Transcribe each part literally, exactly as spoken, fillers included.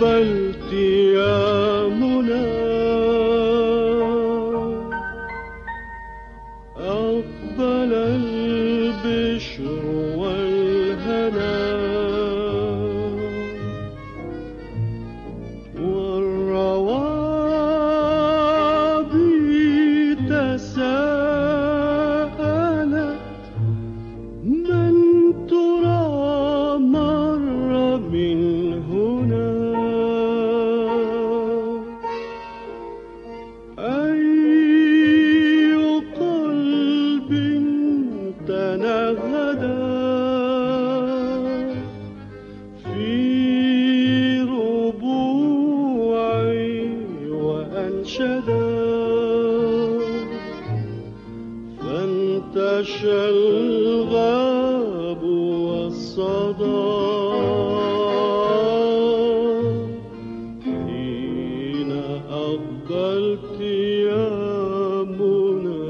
أقبلت يا منى، أقبل البشر والهنا والروابي تساءلت من ترى مر من هنا. أي قلب تنهدى في ربوعي وأنشدا، فانتشى الغاب والصدى حين أقبلت يا منى.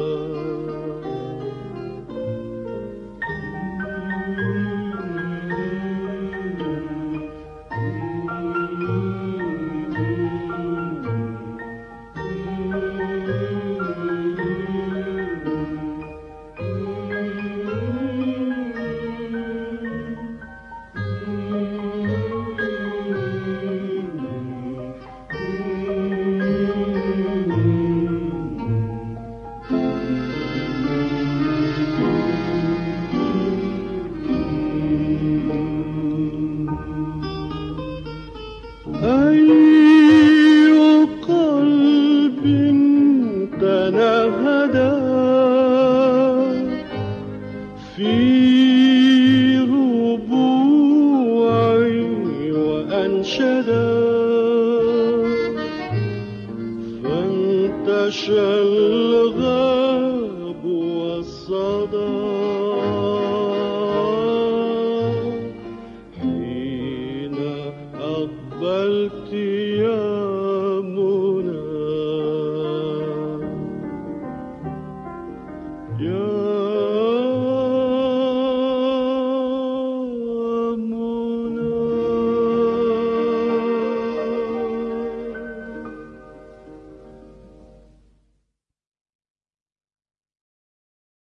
أي قلب تنهدى في ربوعي وأنشدا، فانتشى الغاب والصدى حين أقبلت يا منى. يا